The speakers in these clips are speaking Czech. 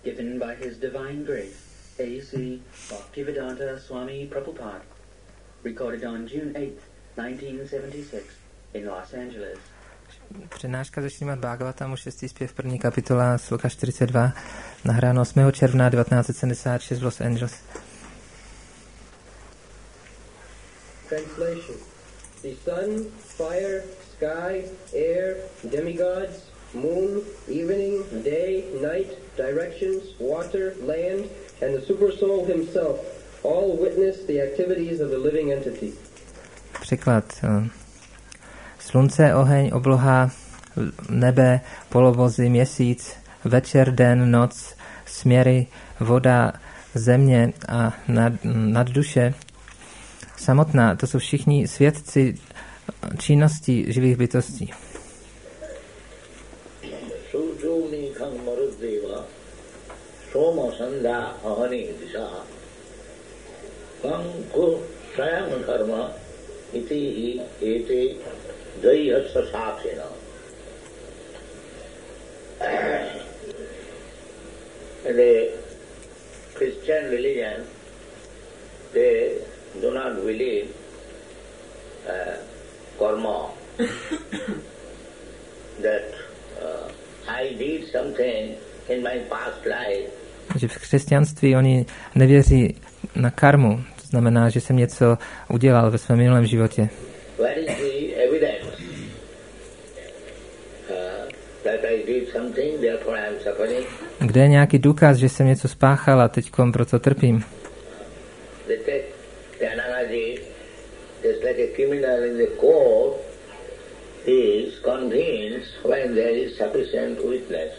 given by His Divine Grace, A.C. Bhaktivedanta Swami Prabhupada, recorded on June 8, 1976, in Los Angeles. Přednáška ze Šrímad Bhagavatamu, 6. zpěv, 1. kapitola, sloka 42, nahráno 8. června 1976 v Los Angeles. Translation. The sun, fire, sky, air, demigods, moon, evening, day, night, directions, water, land, and the supersoul himself all witness the activities of the living entity. Překlad. Slunce, oheň, obloha, nebe, polovozy, měsíc, večer, den, noc, směry, voda, země a nadduše samotná, to jsou všichni svědci činnosti živých bytostí. The Christian religion, they do not believe karma, that I did something in my past life. Takže v křesťanství oni nevěří na karmu, to znamená, že jsem něco udělal ve svém minulém životě. Where is the evidence that I did something, therefore I am suffering? Kde je nějaký důkaz, že jsem něco spáchal a teďkom proto trpím? They take the analogy, just like a criminal in the court is convinced when there is sufficient witness.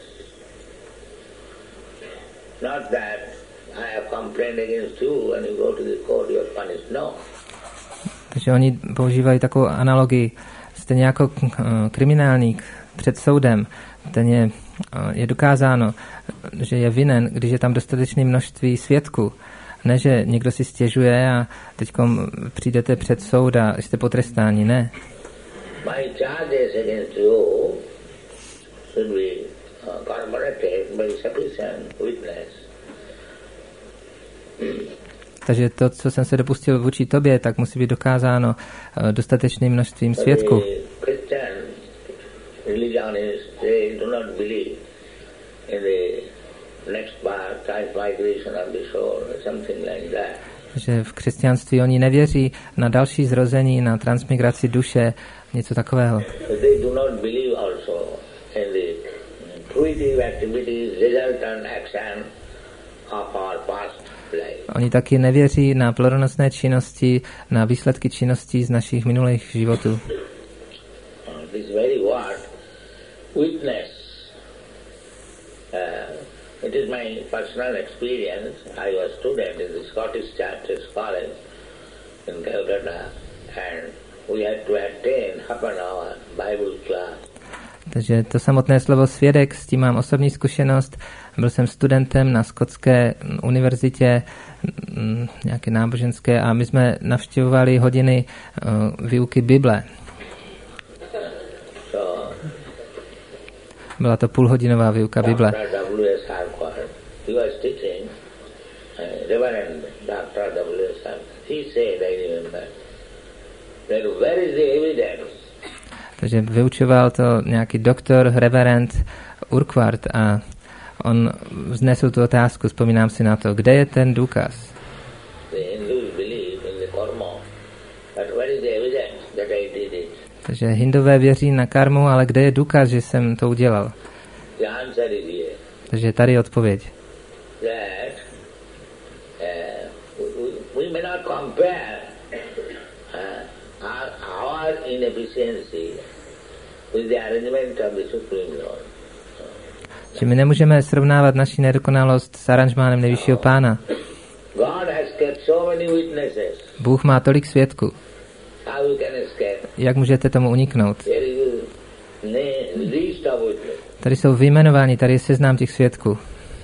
Not that I have complained against you and you go to the court, you are punished. No. Takže oni používají takovou analogii, stejně jako kriminálník před soudem, ten je dokázáno, že je vinen, když je tam dostatečné množství svědků. Ne, že někdo si stěžuje a teď přijdete před soud a jste potrestáni, ne. My charges against you should be corroborated by sufficient witness. Takže to, co jsem se dopustil vůči tobě, tak musí být dokázáno dostatečným množstvím svědků. Že v křesťanství oni nevěří na další zrození, na transmigraci duše, něco takového. Oni taky nevěří na plodonosné činnosti, na výsledky činností z našich minulých životů. It is my personal experience. I was student in the Scottish Churches College in Calcutta, and we had to attend half an hour Bible class. Takže to samotné slovo svědek, s tím mám osobní zkušenost. Byl jsem studentem na skotské univerzitě, nějaké náboženské, a my jsme navštěvovali hodiny výuky Bible. Byla to půlhodinová výuka Bible. Takže vyučoval to nějaký doktor, reverend Urquhart, a on vznesl tu otázku, vzpomínám si na to, kde je ten důkaz? Takže Hindové věří na karmu, ale kde je důkaz, že jsem to udělal? Takže tady je odpověď. Že my nemůžeme srovnávat naši nedokonalost s aranžmánem nejvyššího pána. Bůh má tolik svědků. Jak můžete tomu uniknout? Tady jsou vyjmenováni, tady je seznam těch svědků.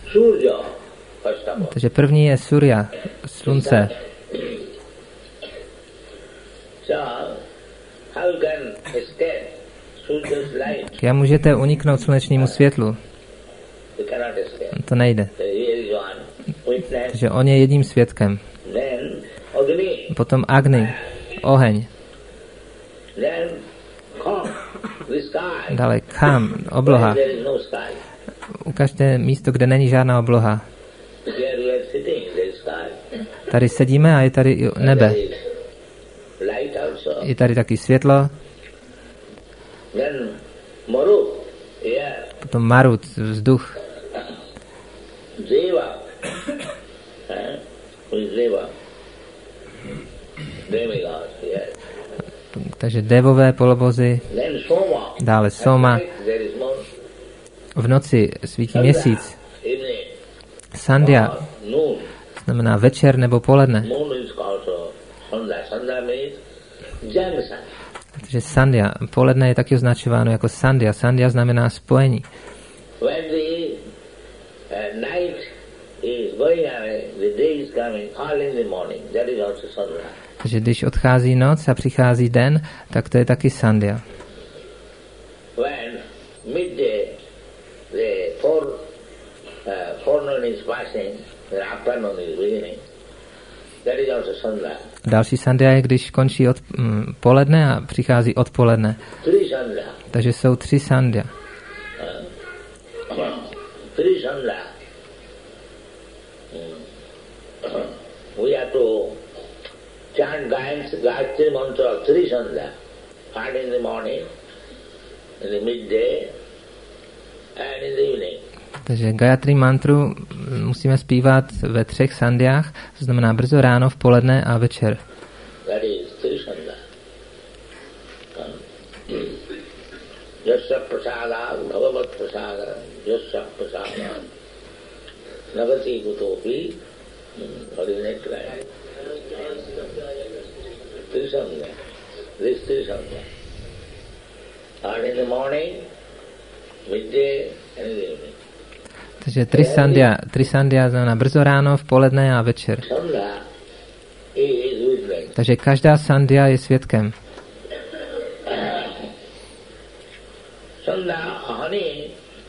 Takže první je Surya, slunce. Jak můžete uniknout slunečnímu světlu? To nejde. Takže on je jedním svědkem. Potom Agni, oheň. Dále Kam, obloha. Ukažte místo, kde není žádná obloha. Tady sedíme a je tady i nebe. Je tady taky světlo. Potom Marut, vzduch. Takže devové polobozy. Dále Soma. V noci svítí měsíc. Sandhya znamená večer nebo poledne. Takže Sandhya, poledne je taky označováno jako Sandhya. Sandhya znamená spojení. Takže když odchází noc a přichází den, tak to je taky Sandhya. Další Sandhya je, když končí poledne a přichází odpoledne. Takže jsou 3 Sandhya. We have to chant Gayatri mantra 3 Sandhya. And in the morning, in the midday, and in the evening. Takže Gayatri mantru musíme zpívat ve 3 sandhyách, to znamená brzo ráno, v poledne a večer. That is 3 Sandhya. Yasya prasada, bhagavat prasada, yasya prasada, nagati kutopi, originate line. 3 Sandhya. This 3 Sandhya. And in the morning, midday, and in the evening. Takže 3 sandhya znamená brzo ráno, v poledne a večer. Takže každá sandhya je svědkem. Sandhya, honey,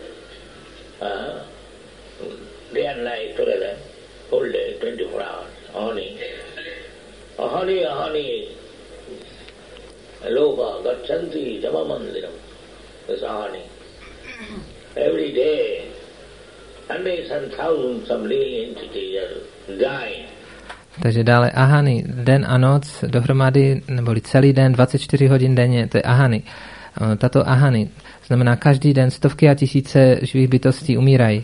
day and night together, whole day, 24 hours, honey, loka, gachanti, jama mandiram, this honey. Every day, hundreds and thousands of living entities are dying. Takže dále ahany, den a noc dohromady, neboli celý den, 24 hodin denně, to je ahany. Tato ahany znamená každý den stovky a tisíce živých bytostí umírají.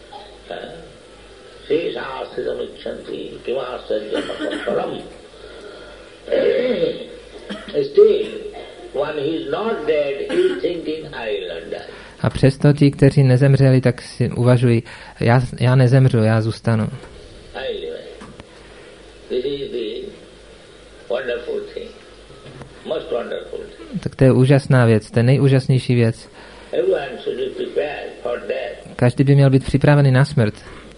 A přesto ti, kteří nezemřeli, tak si uvažují, já nezemřu, já zůstanu. Tak to je úžasná věc, to je nejúžasnější věc. Každý by měl být připravený na smrt.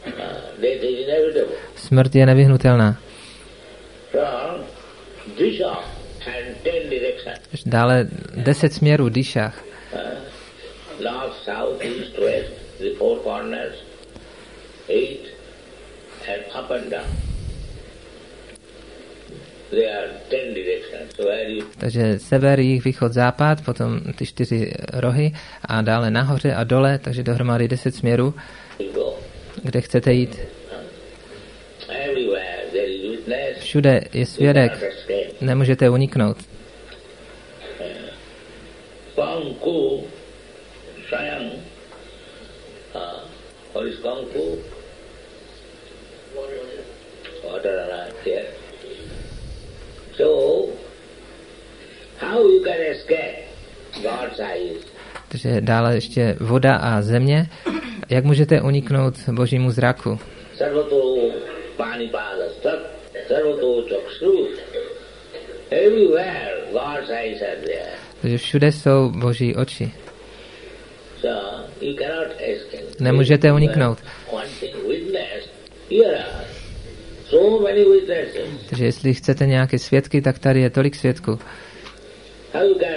Smrt je nevyhnutelná. Dále 10 směrů, díšách. North, south, east, west, the 4 corners, 8, and up and down. There are 10 directions. So where you... Takže sever, jih, východ, západ, potom ty 4 rohy a dále nahoře a dole, takže dohromady 10 směrů, kde chcete jít. Všude je svědek, nemůžete uniknout. Sayang, what is Kangku? Water around here. So, how you can escape God's eyes? Takže dále ještě voda a země. Jak můžete uniknout Božímu zraku? Sarvato panipada stat, sarvato chakshru. Everywhere God's eyes are there. Takže všude jsou Boží oči. Nemůžete uniknout. Takže jestli chcete nějaké svědky, tak tady je tolik svědků.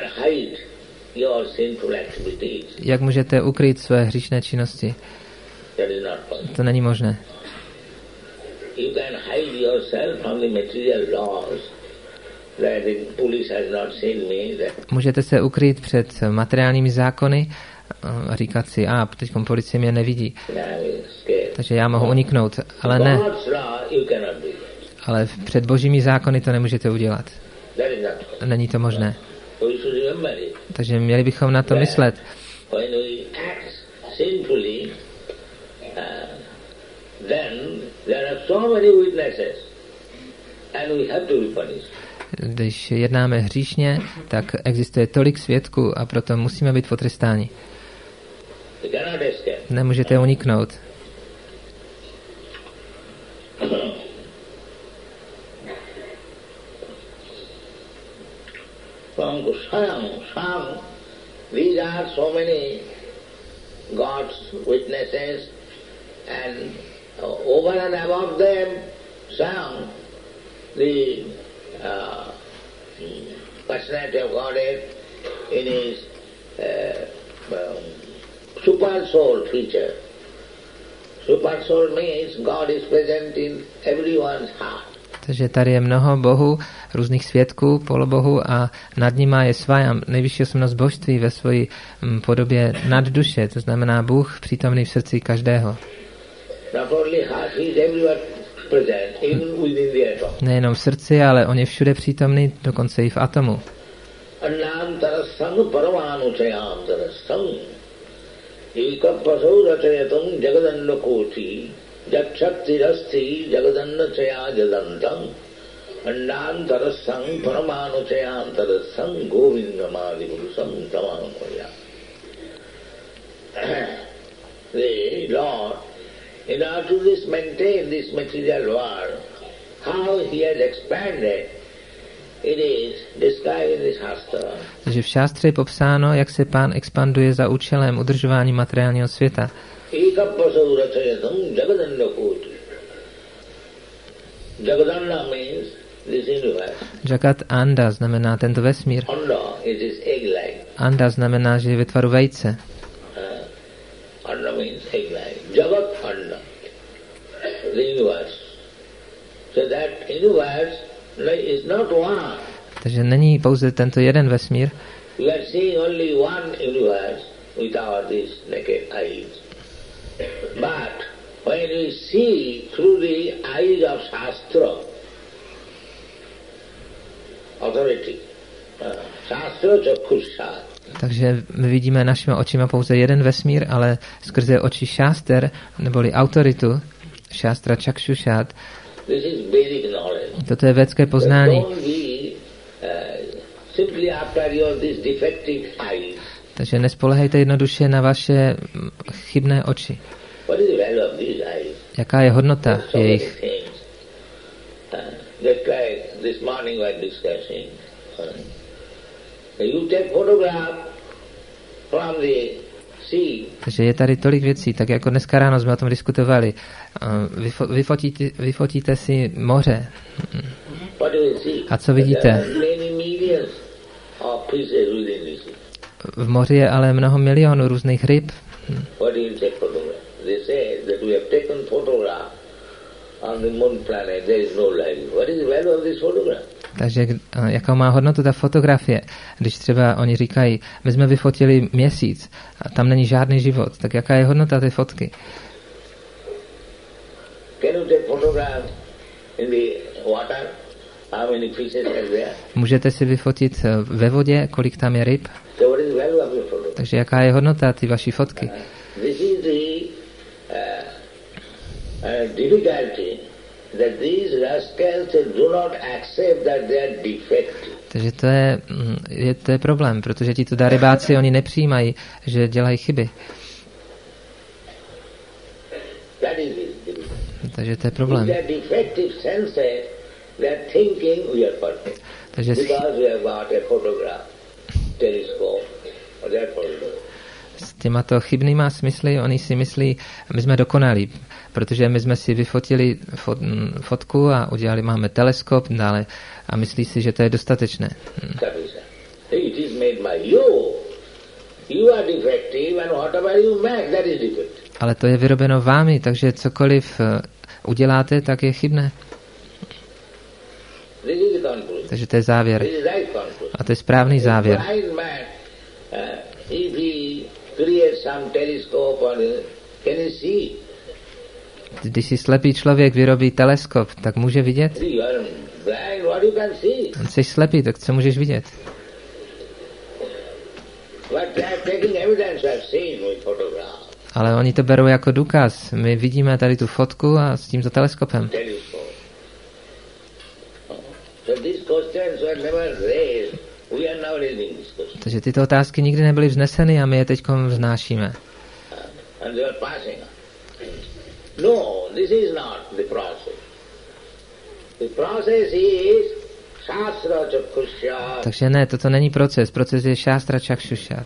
Jak můžete ukrýt své hříšné činnosti? That is not possible. To není možné. You can hide yourself from the material laws that the police has not seen me. Můžete se ukrýt před materiálními zákony a říkat si, teď policie mě nevidí. Takže já mohu uniknout, ale ne. Ale před božími zákony to nemůžete udělat. Není to možné. Takže měli bychom na to myslet. Když jednáme hříšně, tak existuje tolik svědků a proto musíme být potrestáni. Nemůžete uniknout. These are so many God's witnesses, and over and above them, some the personality of Godhead in his super soul feature. Super soul means God is present in everyone's heart. Takže tady je mnoho bohů, různých svědků, polobohů a nad nima je svaja, nejvyšší osobnost božství ve své podobě nad duše, to znamená Bůh přítomný v srdci každého. Nejenom v srdci, ale on je všude přítomný, dokonce i v atomu. Jakshaktirasti jagadannačaya jadantam andantarasam paramanuchayantarasam govindamadipurusham tamanukoya. The Lord, in order to maintain this material world, how he has expanded, it is described in the Shastra. Takže v šástře je popsáno, jak se Pán expanduje za účelem udržování materiálního světa. Jagadanda means this universe. Jagat Anda znamená tento vesmír. Anda znamená, že je ve tvaru vejce. Anda means egg-like. Jagat Anda, the universe. So that universe is not one. Takže není pouze tento jeden vesmír. We are seeing only one universe with our these naked eyes. But when we see through the eyes of Shastra, authority, Shastra Chakhusha. Takže my vidíme našimi očima pouze jeden vesmír, ale skrze oči šáster, neboli autoritu, šástra Chakshushat, toto je védské poznání. Takže nespolehejte jednoduše na vaše chybné oči. Jaká je hodnota jejich? Takže je tady tolik věcí, tak jako dneska ráno jsme o tom diskutovali. Vyfotíte si moře. A co vidíte? V moři je ale mnoho milionů různých ryb. Takže jakou má hodnotu ta fotografie? Když třeba oni říkají, my jsme vyfotili měsíc a tam není žádný život, tak jaká je hodnota té fotky? Můžete si vyfotit ve vodě, kolik tam je ryb? Takže jaká je hodnota ty vaší fotky? Takže to je problém, protože ti tu darebáci, oni nepřijímají, že dělají chyby. Takže to je problém. Takže s těmato chybnýma smysly, oni si myslí, my jsme dokonalí, protože my jsme si vyfotili fotku a máme teleskop dále a myslí si, že to je dostatečné. Ale to je vyrobeno vámi, takže cokoliv uděláte, tak je chybné. Takže to je závěr. A to je správný závěr. Když si slepý člověk vyrobí teleskop, tak může vidět? Jsi slepý, tak co můžeš vidět? Ale oni to berou jako důkaz. My vidíme tady tu fotku a s tímto teleskopem. Takže tyto otázky nikdy nebyly vzneseny a my je teď vznášíme. No, this is not the process. The process is Shastra Chakshushya. Takže ne, toto není proces. Proces je Shastra Chakshushya.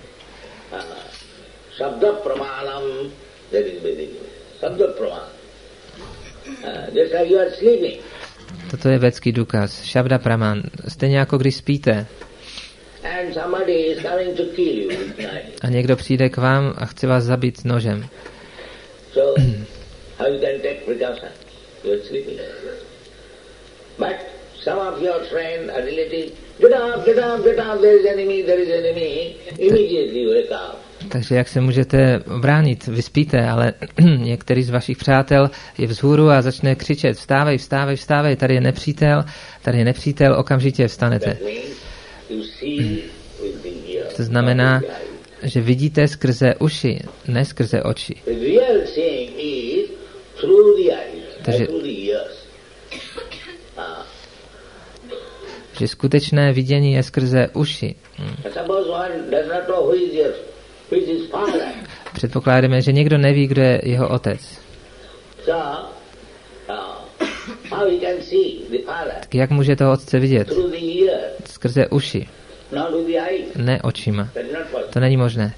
Sabda Pramanam, that is Vedic. Sabda Pramanam. Just like you are sleeping. Toto je védský důkaz. Shabda Praman. Stejně jako když spíte. And somebody is coming to kill you with knife. A někdo přijde k vám a chce vás zabít nožem. So, how you can take precaution? You are sleeping. But some of your friend or relative, get up, there is enemy, immediately you wake up. Takže jak se můžete bránit? Vy spíte, ale některý z vašich přátel je vzhůru a začne křičet: vstávej, vstávej, vstávej, tady je nepřítel, okamžitě vstanete. To znamená, že vidíte skrze uši, ne skrze oči. Takže že skutečné vidění je skrze uši. Předpokládáme, že někdo neví, kdo je jeho otec. Tak jak může toho otce vidět? Skrze uši, ne očima. To není možné.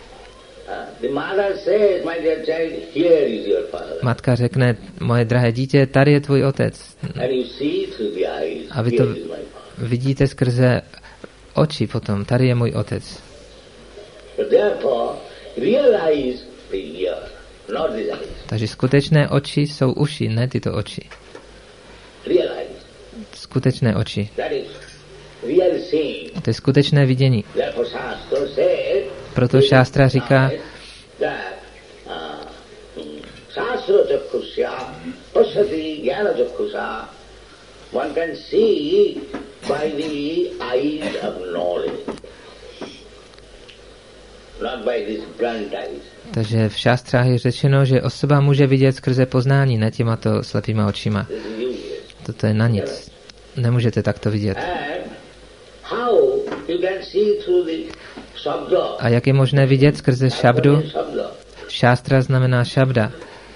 Matka řekne: moje drahé dítě, tady je tvůj otec. A vy to vidíte skrze oči potom. Tady je můj otec. Takže skutečné oči jsou uši, ne tyto oči. Skutečné oči. To je skutečné vidění. Proto šástra říká, one can see by the eyes of knowledge, not by these blind eyes. Takže v šástrách je řečeno, že osoba může vidět skrze poznání, ne těmato slepýma očima. Toto je na nic. Nemůžete takto vidět. A jak je možné vidět skrze šabdu? Šástra znamená šabda.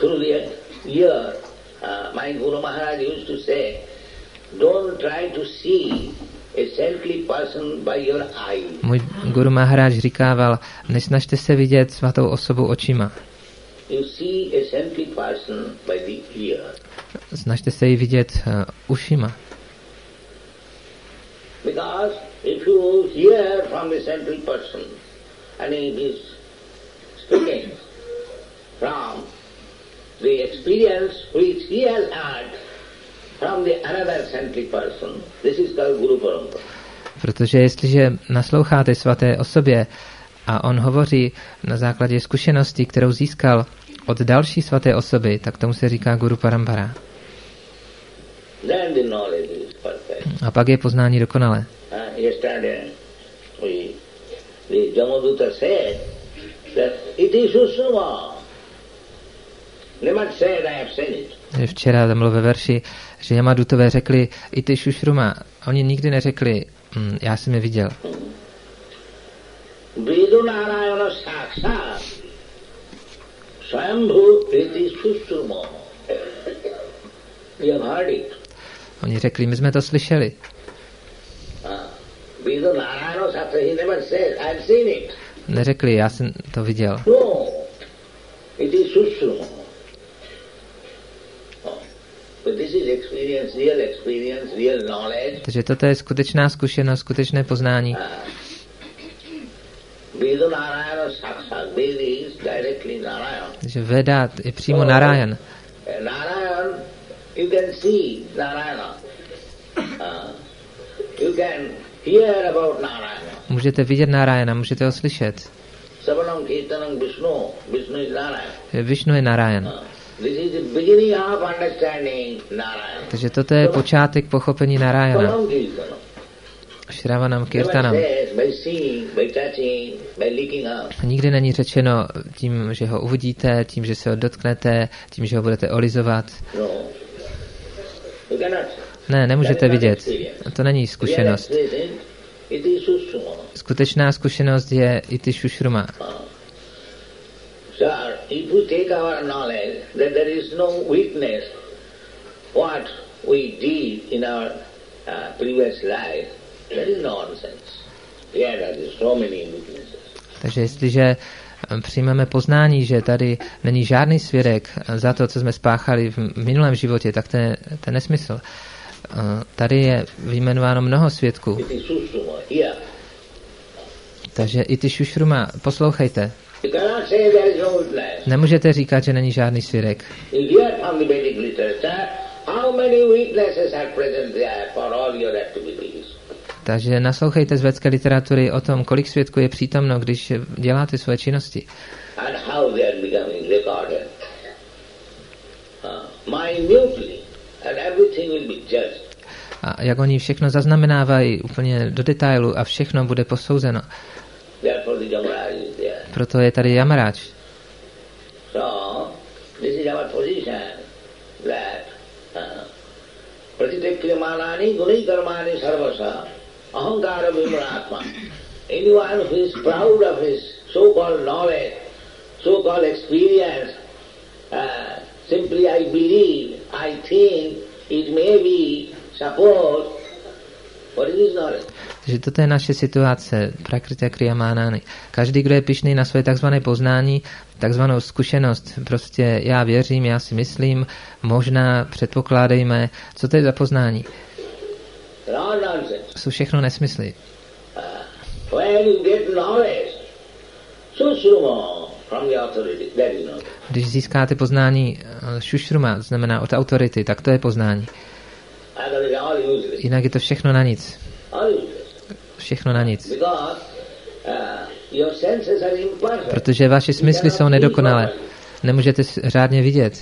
My Guru Maharaj used to say, don't try to see a saintly person by your eye. Můj Guru Maharaj říkával: nesnažte se vidět svatou osobu očima. You see a saintly person by the ear. Snažte se ji vidět ušima. Because if you hear from the saintly person and he is speaking from the experience which he has had from the another saintly person, this is called Guru Parampara. Protože jestliže nasloucháte svaté osobě a on hovoří na základě zkušenosti, kterou získal od další svaté osoby, tak tomu se říká Guru Parampara. Then the knowledge is perfect. A pak je poznání dokonalé. Yesterday the Jamaduta said that it is Sushuma. Nemat said I have seen it. Včera tam bylo ve verši, že Jamadutové řekli i ty Šušruma. Oni nikdy neřekli, já jsem je viděl. Vidu Narayana Sakshat Swambhu Iti Sushuma. We have heard it. Oni řekli, my jsme to slyšeli. Vidu Narayana Sakshat, he never said, I have seen it. Neřekli, já jsem to viděl. No, it is Sushuma. But this is experience, real knowledge. Takže toto je skutečná zkušenost, skutečné poznání. že Veda je přímo Narayan. You can see Narayana. You can hear about Narayana. Můžete vidět Narayana, můžete ho slyšet. Savanam Kirtanam Vishnu. Vishnu is Narayana. Vishnu je Narayan. This is the beginning of understanding Narayana. Takže toto je počátek pochopení Narayana. Shravanam Kirtanam. Nikdy není řečeno tím, že ho uvidíte, tím, že se ho dotknete, tím, že ho budete olizovat. Ne, nemůžete vidět. To není zkušenost. Skutečná zkušenost je iti šušruma. Takže jestliže přijmeme poznání, že tady není žádný svědek za to, co jsme spáchali v minulém životě, tak to je nesmysl. Tady je vyjmenováno mnoho svědků. Takže i ty šušruma, poslouchejte. Nemůžete říkat, že není žádný svědek. Takže naslouchejte z védské literatury o tom, kolik svědků je přítomno, když děláte svoje činnosti. A jak oni všechno zaznamenávají úplně do detailu a všechno bude posouzeno. Proto je tady Yamaraja. Pratitekrimanani guni karmani sarvasa ahankara vimratma. Anyone who is proud of his so-called knowledge, so-called experience, simply I believe, I think, it may be, suppose, what is his knowledge? Takže toto je naše situace, prakriti kriyamanani. Každý, kdo je pyšný na své takzvané poznání, takzvanou zkušenost, prostě já věřím, já si myslím, možná, předpokládejme, co to je za poznání? Jsou všechno nesmysly. Když získáte poznání šušruma, znamená od autority, tak to je poznání. Jinak je to všechno na nic. Všechno na nic. Protože vaše smysly jsou nedokonalé. Nemůžete řádně vidět.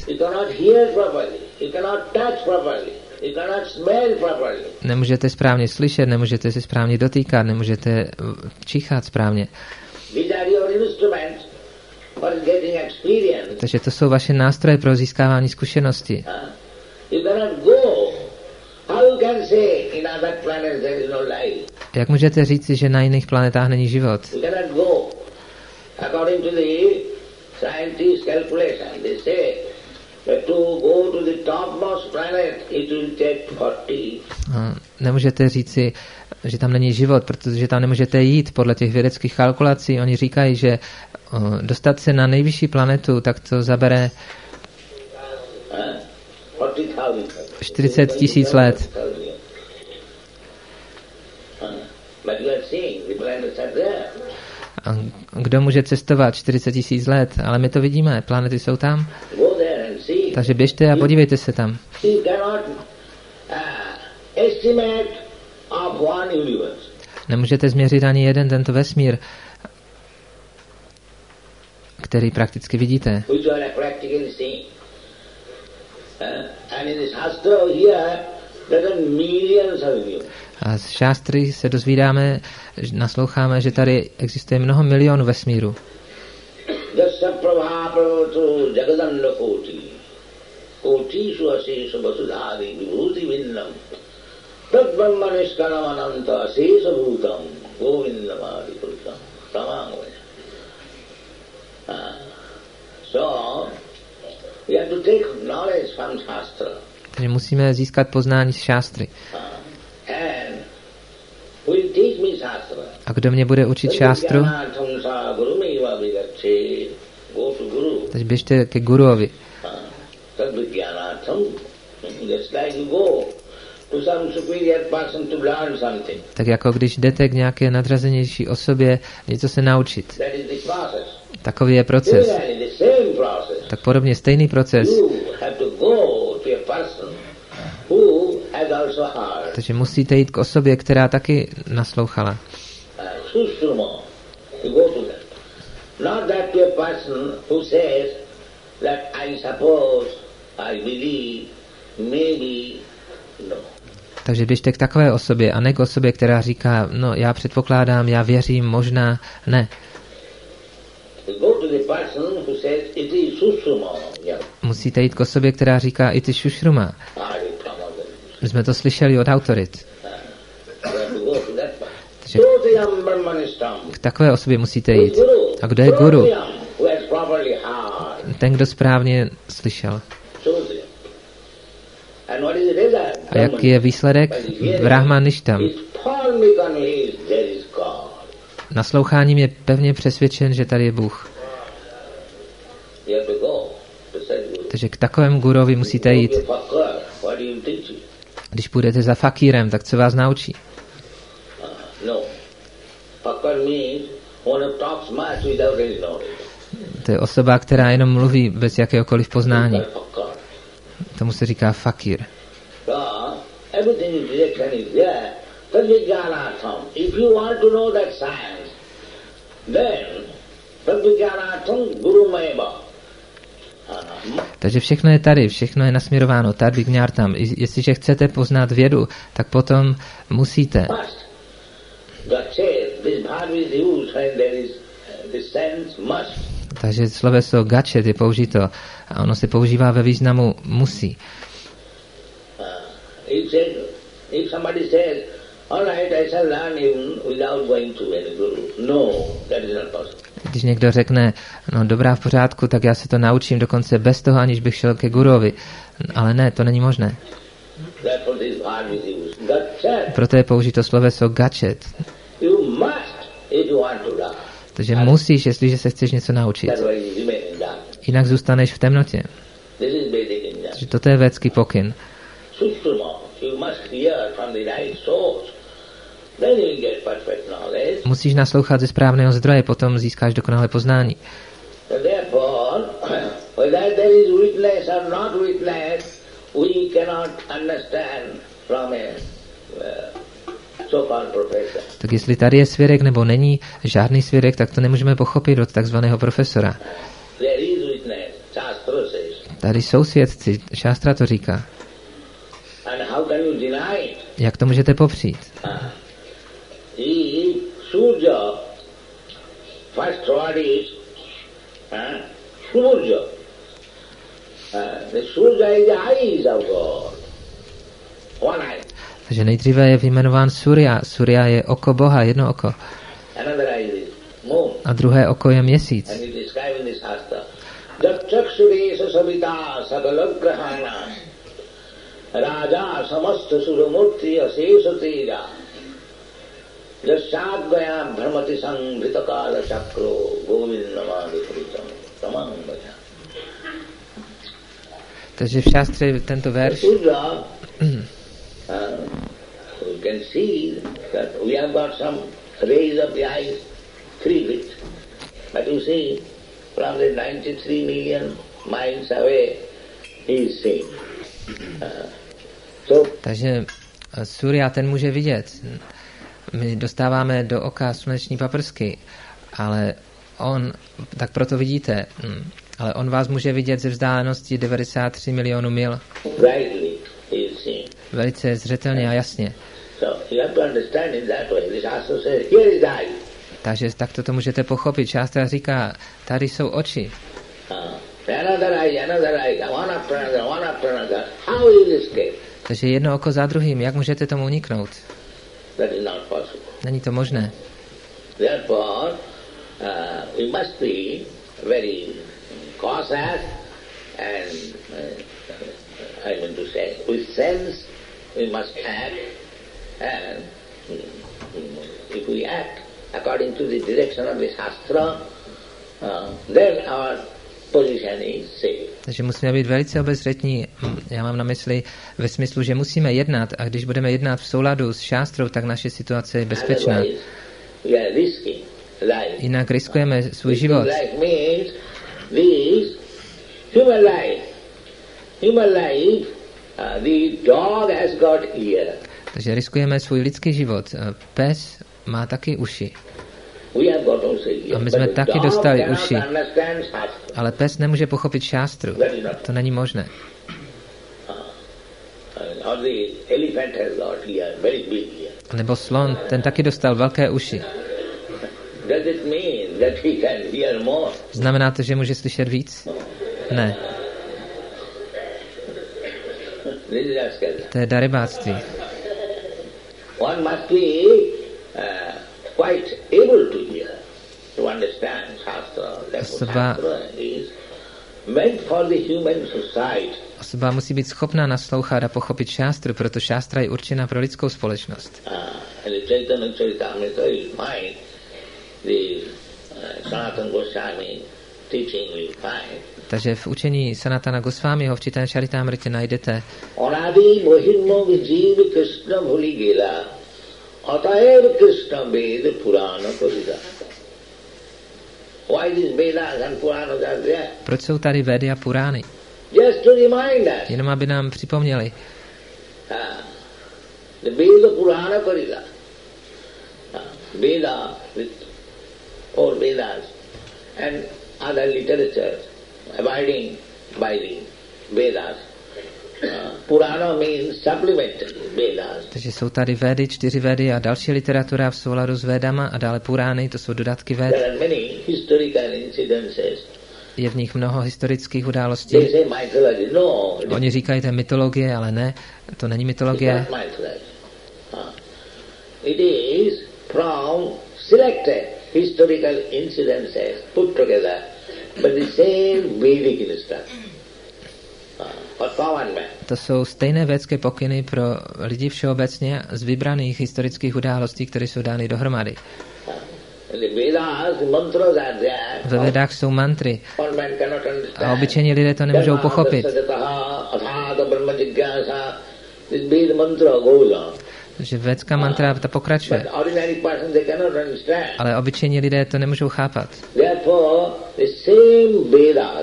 Nemůžete správně slyšet, nemůžete se správně dotýkat, nemůžete čichat správně. Takže to jsou vaše nástroje pro získávání zkušenosti. Jak můžete říci, že na jiných planetách není život? Nemůžete říci, že tam není život, protože tam nemůžete jít podle těch vědeckých kalkulací. Oni říkají, že dostat se na nejvyšší planetu, tak to zabere 40 000 let. A kdo může cestovat 40 000 let? Ale my to vidíme, planety jsou tam. Takže běžte a podívejte se tam. Nemůžete změřit ani jeden tento vesmír, který prakticky vidíte. A z šástry se dozvídáme, nasloucháme, že tady existuje mnoho milionů vesmíru. Takže musíme získat poznání z šástry. A kdo mě bude učit šástru? Takže běžte ke guruovi. to some superior person to learn something. Tak jako když jdete k nějaké nadřazenější osobě něco se naučit. That is the process. Takový je proces. Similarly, the same process. Tak podobně stejný proces. You have to go to a person who has also heard. Takže musíte jít k osobě, která taky naslouchala. Sushrumo, you go to that. Not that to a person who says that I suppose, I believe, maybe, no. Takže běžte k takové osobě a ne k osobě, která říká, no já předpokládám, já věřím, možná, ne. You go to the person who says it is Sushrumo. Yeah. Musíte jít k osobě, která říká, i ty šušruma. My jsme to slyšeli od autorit. Takže k takové osobě musíte jít. A kdo je guru? Ten, kdo správně slyšel. A jaký je výsledek? Brahmanishtam. Nasloucháním je pevně přesvědčen, že tady je Bůh. Takže k takovému gurovi musíte jít. Když půjdete za fakírem, tak co vás naučí? To je osoba, která jenom mluví bez jakéhokoliv poznání. Tomu se říká fakír. Takže všechno je tady, všechno je nasměrováno tady tam. Jestliže chcete poznat vědu, tak potom musíte. Takže sloveso gachet je použito a ono se používá ve významu musí. Když někdo řekne, no dobrá, v pořádku, tak já se to naučím dokonce bez toho, aniž bych šel ke gurovi. Ale ne, to není možné. Proto je použito sloveso gachet. Takže musíš, jestliže se chceš něco naučit. Jinak zůstaneš v temnotě. Takže toto je védský pokyn. Musíš naslouchat ze správného zdroje, potom získáš dokonalé poznání. Tak jestli tady je svědek nebo není žádný svědek, tak to nemůžeme pochopit od takzvaného profesora. Tady jsou svědci, šástra to říká. Jak to můžete popřít? Takže nejdříve je vyjmenován Surya. Surya je oko Boha, jedno oko. A druhé oko je měsíc. Raja samasta suramurti asesatega jasad gaya brahmati sanghritakala chakro govindamadi kritam tamam bhaja. Takže v šástře tento verš you can see that we have got some rays of the eyes, 3 feet, but you see from the 93 million miles away he is seeing. Takže Surya ten může vidět. My dostáváme do oka sluneční paprsky, ale on, tak proto vidíte, ale on vás může vidět ze vzdálenosti 93 milionů mil. Velice zřetelně a jasně. Takže takto to můžete pochopit. Šástra říká, tady jsou oči. Takže jedno oko za druhým, jak můžete tomu uniknout? Není to možné. According to the direction of the Shastra, then our position is safe. Takže musíme být velice obezřetní. Já mám na mysli ve smyslu, že musíme jednat a když budeme jednat v souladu s šástrou, tak naše situace je bezpečná. Otherwise, we are risking life. Jinak riskujeme svůj život. Life means this human life. Human life, the dog has got ear. Takže riskujeme svůj lidský život. Pes má taky uši. We have got also ear. A my jsme But the taky dog dostali cannot uši. understand shastra. Ale pes nemůže pochopit šástru. To není možné. Or the elephant has got ear, very big ear. Nebo slon, ten taky dostal velké uši. Does it mean that he can hear more? Znamená to, že může slyšet víc? Ne, This is asceticism. to je darebáctví. One must be quite able to hear, to understand Shastra. Therefore, Osoba- Shastra is meant for the human society. Osoba musí být schopná naslouchat a pochopit šástru, proto šástra je určena pro lidskou společnost. And the Chaitanya Charitamrita is mine. The Sanatana Goswami teaching we find. Takže v učení Sanatana Gosvámiho v Chaitanya Charitamritě najdete Anadi Mohimmo Vijiva Krishna Bhuli Gela Ataev Krishna Veda Purana Parida. Why these Vedas and Puranas are there? proč jsou tady Védy a Purány. Just to remind us. Jenom aby nám připomněli, The Veda Purana Parida. Veda with four Vedas and other literatures abiding by the Vedas. Purana means supplementary Vedas. takže jsou tady Védy, 4 Védy a další literatura v souladu s Védama a dále Purány, to jsou dodatky Véd. There are many historical incidences. Je v nich mnoho historických They událostí. say mythology. No, it Oni říkají, to je mytologie, ale ne, to není is mytologie. not mythology. It is from selected historical incidences put together by the same Vedic instruction for common man. To jsou stejné védské pokyny pro lidi všeobecně z vybraných historických událostí, které jsou dány dohromady. In the Vedas, the mantras are there. Ve Védách jsou mantry Common man cannot understand. a obyčejní lidé to nemůžou pochopit. This Veda mantra goes on. Takže védská mantra ta pokračuje, But ordinary persons they cannot understand. ale obyčejní lidé to nemůžou chápat. Therefore, the same Vedas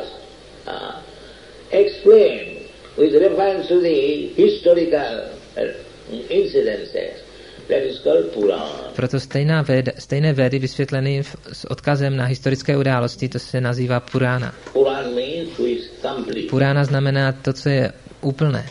explain with reference to the historical incidences. That is called Purana. Proto stejné Védy vysvětleny s odkazem na historické události, to se nazývá Purána. Puran means which is complete. Purána znamená to, co je úplné.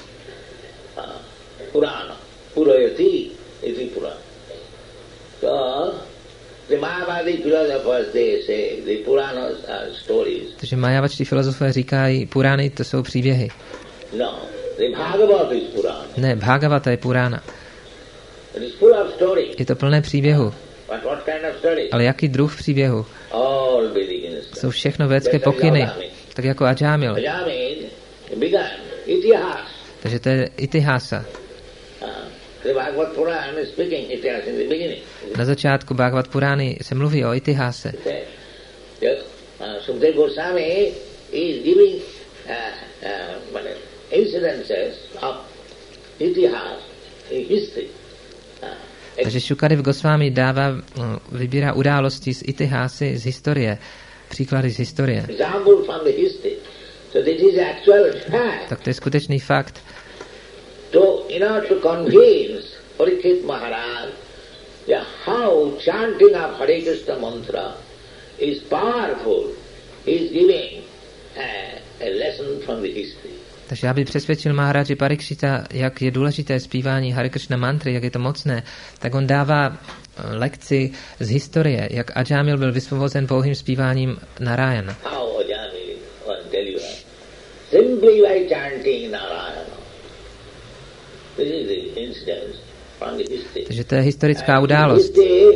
Purana. Purayati iti Purana. So, the Mayavadi philosophers, they say the Puranas are stories. Takže majavačtí filozofové říkají, Purány to jsou příběhy. No, the Bhagavad is Purana. Ne, Bhagavata je Purána. It is full of stories. Je to plné příběhu. But what kind of stories? Ale jaký druh příběhu? All Vedic instructions. Jsou všechno védské pokyny. Tak jako Ajamil. Ajamil began Itihas. Takže to je Itihasa. The Bhagavad Puran is speaking Itihas in the beginning. Na začátku Bhagavad Purány se mluví o Itihase. Yes. Sukadeva Goswami is giving incidences of Itihas, history. Takže Šukadev Goswami vybírá události z Itihásy, z historie, příklady z historie. Example from the history. So this is actual fact. Tak to je skutečný fakt. In order to convince Parikshit Maharaj how chanting of Hare Krishna mantra is powerful, he is giving a lesson from the history. Takže aby přesvědčil Maharaji Parikshita, jak je důležité zpívání Hare Krishna mantry, jak je to mocné, tak on dává lekci z historie, jak Ajamil byl vysvobozen pouhým zpíváním Narayana. How Ajamil was delivered simply by chanting Narayana. This is the incident from the history. Takže to je historická událost.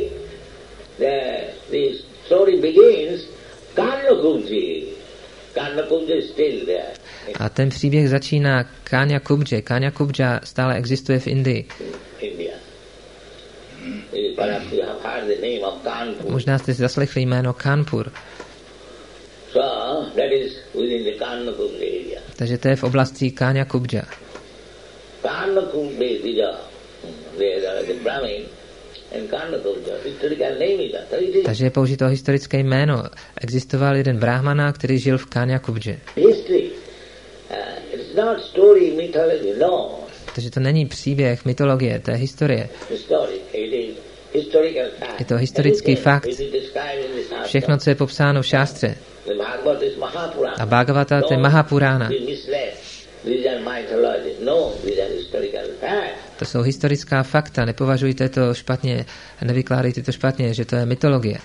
The story begins Karnakubji. Karnakubji is still there. A ten příběh začíná Kanya Kubje. Kanya Kubja stále existuje v Indii. India. Perhaps you have heard the name of Kanpur. Možná jste si zaslechli jméno Kanpur. So that within the Karnakubja area. Takže to je v oblasti Káňa Kubja. Karnakubja Bija, the Brahmin, and Karnakubja, historical name is that. Takže je použito historické jméno. Existoval jeden brahmana, který žil v Káňa Kubje. History. It's not story, mythology, no. Takže to není příběh, mytologie, to je historie. Je to historický fakt. Všechno, co je popsáno v šástře. A Bhagavata, to je Mahapurána. To jsou historická fakta, nepovažujte to špatně, nevykládejte to špatně, že to je mytologie.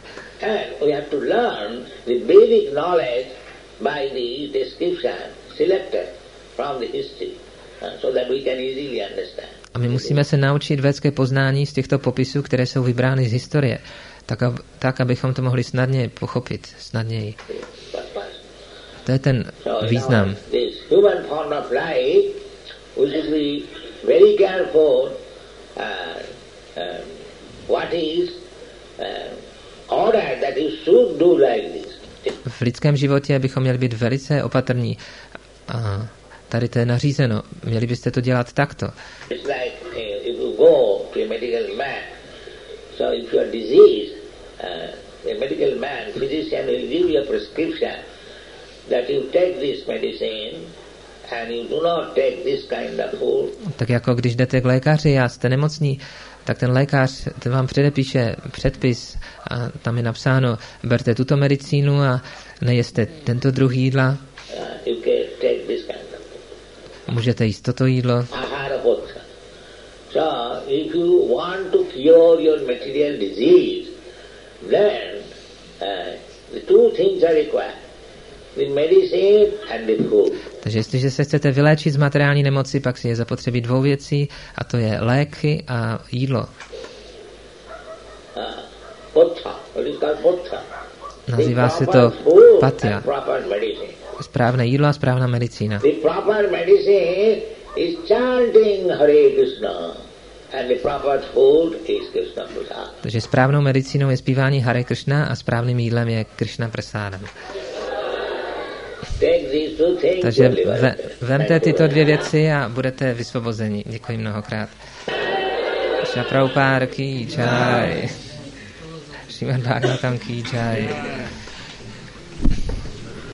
A my musíme se naučit védské poznání z těchto popisů, které jsou vybrány z historie, tak abychom to mohli snadně pochopit, snadněji. To je ten význam. V lidském životě bychom měli být velice opatrní. Tady to je nařízeno. Měli byste to dělat takto. Tak jako když jdete k lékaři a jste nemocní, tak ten lékař ten vám předepíše předpis a tam je napsáno, berte tuto medicínu a nejeste tento druh jídla. Můžete jíst toto jídlo. Takže jestliže se chcete vyléčit z materiální nemoci, pak si je zapotřebí dvou věcí, a to je léky a jídlo. Nazývá se to patya. Správné jídlo a správná medicína. Takže správnou medicínou je zpívání Hare Krishna a správným jídlem je Krishna Prasádam. Takže vemte tyto dvě věci a budete vysvobozeni. Děkuji mnohokrát. Šrila Prabhupáda ki jai. Śrīmad Bhagavatam ki jai.